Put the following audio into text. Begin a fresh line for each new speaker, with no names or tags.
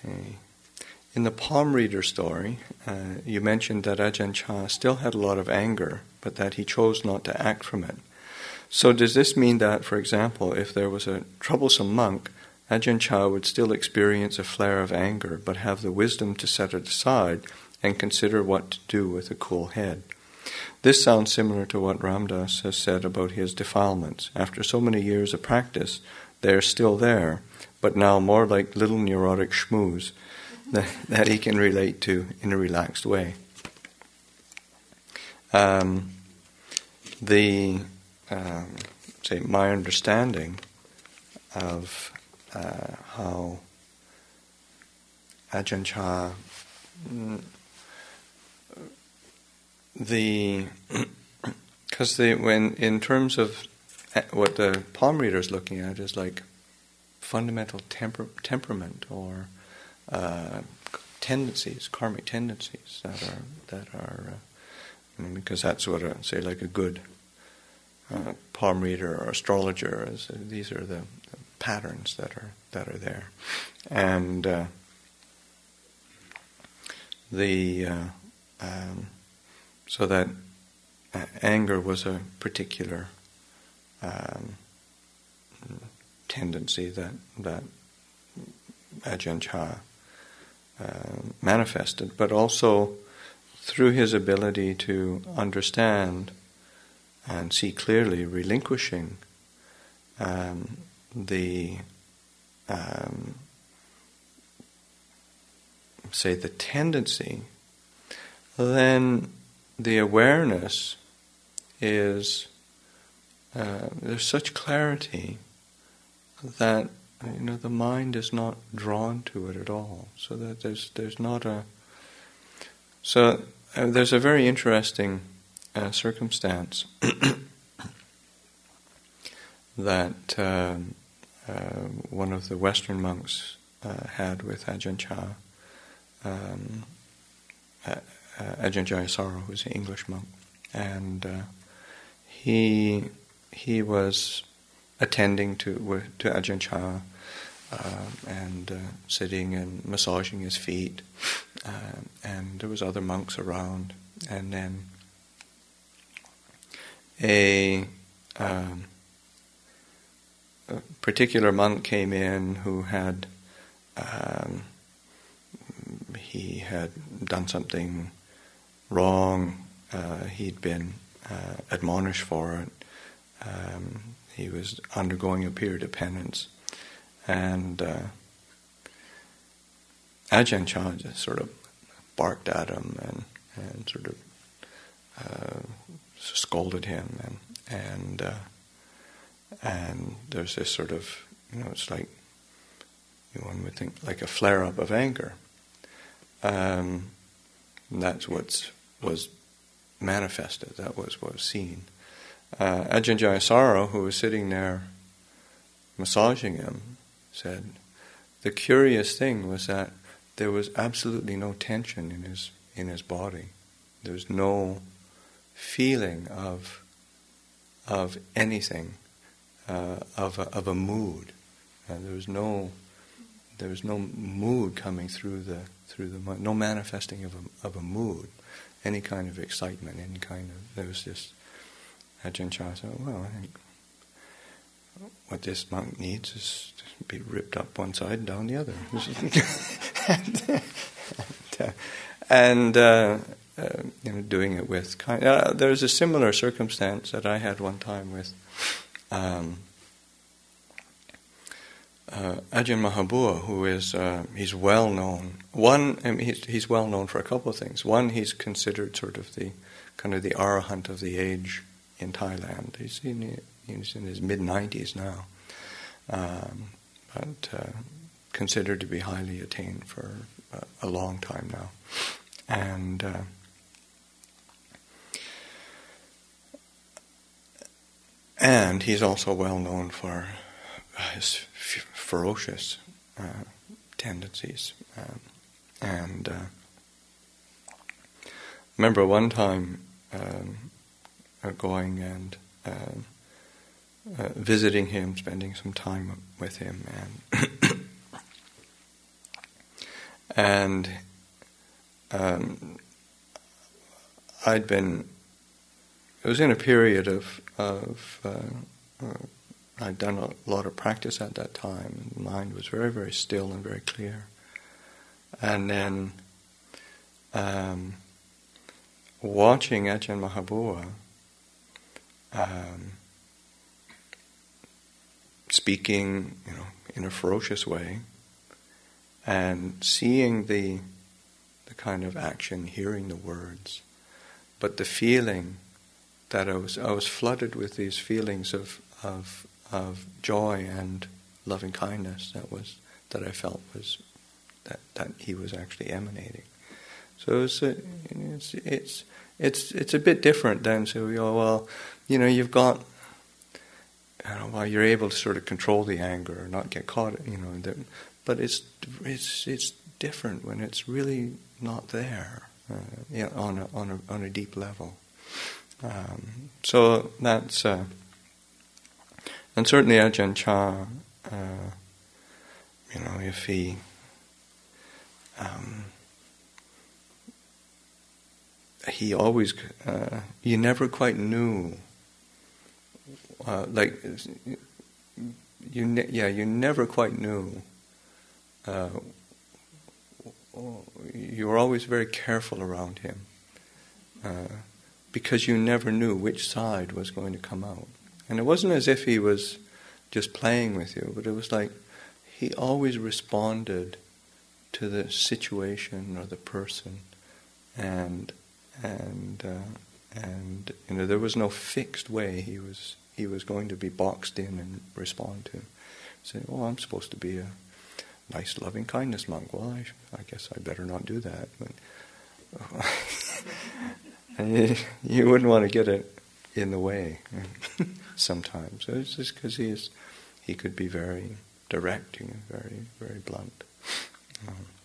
Okay. In the palm reader story, you mentioned that Ajahn Chah still had a lot of anger, but that he chose not to act from it. So does this mean that, for example, if there was a troublesome monk, Ajahn Chah would still experience a flare of anger, but have the wisdom to set it aside and consider what to do with a cool head? This sounds similar to what Ramdas has said about his defilements. After so many years of practice, they are still there, but now more like little neurotic shmoos that he can relate to in a relaxed way. My understanding of how Ajahn Chah, when in terms of what the palm reader is looking at is like fundamental temperament or tendencies, karmic tendencies that are because that's what like a good palm reader or astrologer is. These are the patterns that are there, and so that anger was a particular tendency that Ajahn Chah manifested, but also through his ability to understand and see clearly, relinquishing the tendency, then the awareness is there's such clarity that the mind is not drawn to it at all. So that there's not a there's a very interesting circumstance that one of the Western monks had with Ajahn Chah, Ajahn Jayasaro, who's an English monk, and he was attending to Ajahn Chah and sitting and massaging his feet, and there was other monks around, and then a particular monk came in who had he had done something wrong. He'd been admonished for it. He was undergoing a period of penance, and Ajahn Chah just sort of barked at him and sort of scolded him, and there's this sort of it's like one would think like a flare up of anger. That's what was manifested. That was what was seen. Ajahn Jayasaro, who was sitting there massaging him, said the curious thing was that there was absolutely no tension in his body. There was no feeling of anything, of a mood. There was no mood coming through the mind, no manifesting of a mood, any kind of excitement, there was just Ajahn Chah said, well, I think what this monk needs is to be ripped up one side and down the other. and doing it with kind. There's a similar circumstance that I had one time with Ajahn Mahabua, who is he's well known. He's well known for a couple of things. One, he's considered sort of the arahant of the age in Thailand. He's in his mid-90s now, but considered to be highly attained for a long time now, and he's also well known for his ferocious tendencies. Remember one time going and visiting him, spending some time with him, and And it was in a period of I'd done a lot of practice at that time, and the mind was very, very still and very clear. And then watching Ajahn Mahabua speaking, in a ferocious way, and seeing the kind of action, hearing the words, but the feeling that I was flooded with these feelings of joy and loving kindness that I felt was that he was actually emanating. So it's a bit different than you've got, while you're able to sort of control the anger or not get caught, but it's different when it's really not there, on a deep level. So that's and certainly Ajahn Chah, if he always, you never quite knew, you never quite knew. You were always very careful around him, because you never knew which side was going to come out. And it wasn't as if he was just playing with you, but it was like he always responded to the situation or the person, and there was no fixed way he was going to be boxed in and respond to. Say, I'm supposed to be a nice loving kindness monk. Well, I guess I better not do that. But and you wouldn't want to get it in the way sometimes. So it's just because he could be very direct, very, very blunt.